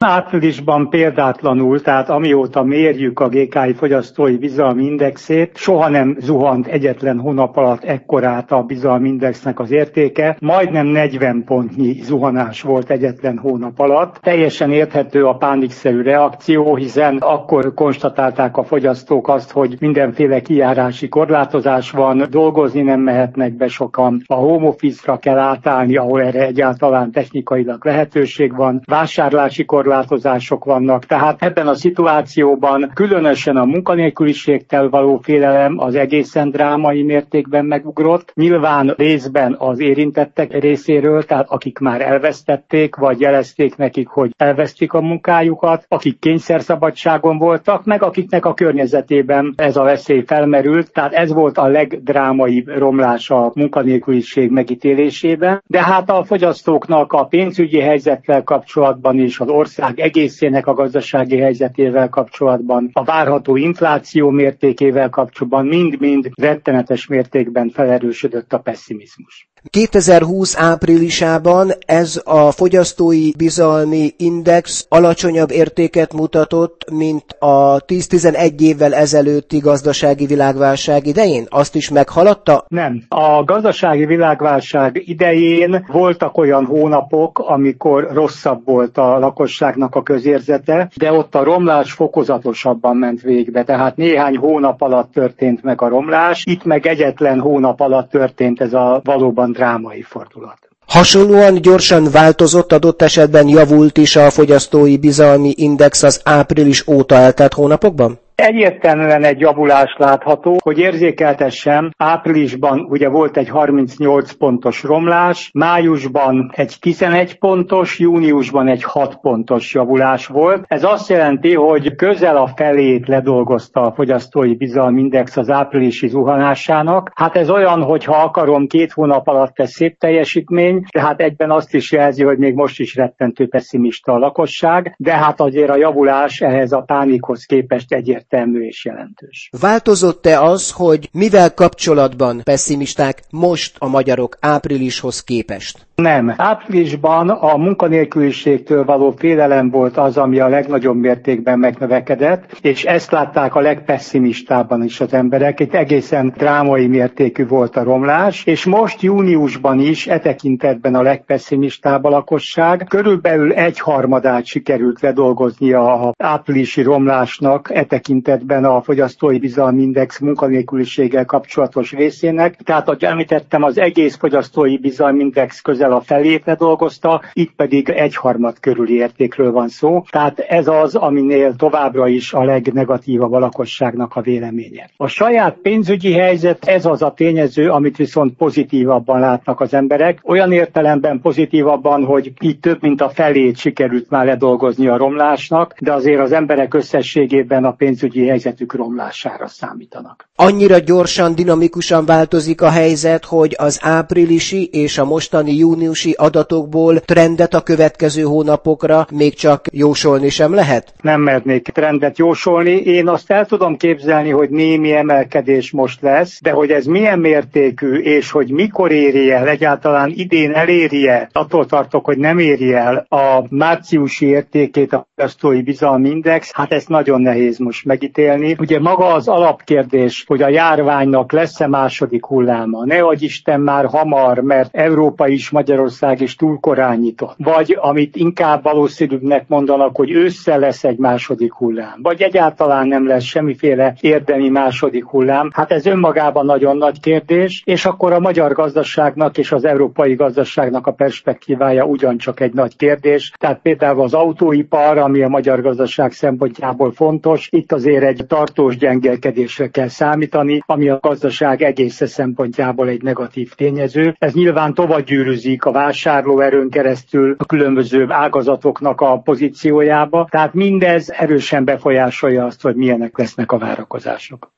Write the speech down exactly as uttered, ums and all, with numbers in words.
Áprilisban példátlanul, tehát amióta mérjük a gé ká i fogyasztói bizalmi indexét, soha nem zuhant egyetlen hónap alatt ekkorát a bizalmi indexnek az értéke, majdnem negyven pontnyi zuhanás volt egyetlen hónap alatt. Teljesen érthető a pánikszerű reakció, hiszen akkor konstatálták a fogyasztók azt, hogy mindenféle kijárási korlátozás van, dolgozni nem mehetnek be sokan, a home office-ra kell átállni, ahol erre egyáltalán technikailag lehetőség van, vásárlási korlátozások vannak, tehát ebben a szituációban különösen a munkanélküliségtől való félelem az egészen drámai mértékben megugrott, nyilván részben az érintettek részéről, tehát akik már elvesztették, vagy jelezték nekik, hogy elvesztik a munkájukat, akik kényszerszabadságon voltak, meg akiknek a környezetében ez a veszély felmerült, tehát ez volt a legdrámaibb romlás a munkanélküliség megítélésében, de hát a fogyasztóknak a pénzügyi helyzettel kapcsolatban is, az ország egészének a gazdasági helyzetével kapcsolatban, a várható infláció mértékével kapcsolatban mind-mind rettenetes mértékben felerősödött a pesszimizmus. kétezer-húsz áprilisában ez a fogyasztói bizalmi index alacsonyabb értéket mutatott, mint a tíz-tizenegy évvel ezelőtti gazdasági világválság idején? Azt is meghaladta? Nem. A gazdasági világválság idején voltak olyan hónapok, amikor rosszabb volt a lakosságnak a közérzete, de ott a romlás fokozatosabban ment végbe, tehát néhány hónap alatt történt meg a romlás, itt meg egyetlen hónap alatt történt ez a valóban drámai fordulat. Hasonlóan gyorsan változott, adott esetben javult is a fogyasztói bizalmi index az április óta eltelt hónapokban? Egyértelműen egy javulás látható, hogy érzékeltessem, áprilisban ugye volt egy harmincnyolc pontos romlás, májusban egy tizenegy pontos, júniusban egy hat pontos javulás volt. Ez azt jelenti, hogy közel a felét ledolgozta a fogyasztói bizalmi index az áprilisi zuhanásának. Hát ez olyan, hogy ha akarom, két hónap alatt ez szép teljesítmény, de hát egyben azt is jelzi, hogy még most is rettentő pesszimista a lakosság, de hát azért a javulás ehhez a pánikhoz képest egyértelmű. Egyértelmű és jelentős. Változott-e az, hogy mivel kapcsolatban pesszimisták most a magyarok áprilishoz képest? Nem. Áprilisban a munkanélküliségtől való félelem volt az, ami a legnagyobb mértékben megnövekedett, és ezt látták a legpesszimistában is az emberek. Itt egészen drámai mértékű volt a romlás, és most júniusban is e tekintetben a legpesszimistább a lakosság. Körülbelül egyharmadát sikerült ledolgoznia az áprilisi romlásnak e tekintetben a fogyasztói bizalmi index munkanélküliséggel kapcsolatos részének. Tehát, ahogy említettem, az egész fogyasztói bizalmi index közel a felét ledolgozta, itt pedig egyharmad körüli értékről van szó. Tehát ez az, aminél továbbra is a legnegatívabb a lakosságnak a véleménye. A saját pénzügyi helyzet, ez az a tényező, amit viszont pozitívabban látnak az emberek. Olyan értelemben pozitívabban, hogy itt több mint a felét sikerült már ledolgozni a romlásnak, de azért az emberek összességében a pénzügyi helyzetük romlására számítanak. Annyira gyorsan, dinamikusan változik a helyzet, hogy az áprilisi és a mostani júniusi adatokból trendet a következő hónapokra még csak jósolni sem lehet? Nem mernék trendet jósolni. Én azt el tudom képzelni, hogy némi emelkedés most lesz, de hogy ez milyen mértékű, és hogy mikor éri el, egyáltalán idén eléri-e, attól tartok, hogy nem éri el a márciusi értékét a fogyasztói bizalmi index, hát ezt nagyon nehéz most megítélni. Ugye maga az alapkérdés, hogy a járványnak lesz-e második hulláma, ne adj Isten már hamar, mert Európa is, Magyarország is túl korán nyitott. Vagy amit inkább valószínűbbnek mondanak, hogy ősszel lesz egy második hullám, vagy egyáltalán nem lesz semmiféle érdemi második hullám. Hát ez önmagában nagyon nagy kérdés, és akkor a magyar gazdaságnak és az európai gazdaságnak a perspektívája ugyancsak egy nagy kérdés. Tehát például az autóipar, ami a magyar gazdaság szempontjából fontos, itt azért egy tartós gyengelkedésre kell számítani, ami a gazdaság egész szempontjából egy negatív tényező. Ez nyilván tovább gyűrűzik a vásárlóerőn keresztül a különböző ágazatoknak a pozíciójába, tehát mindez erősen befolyásolja azt, hogy milyenek lesznek a várakozások.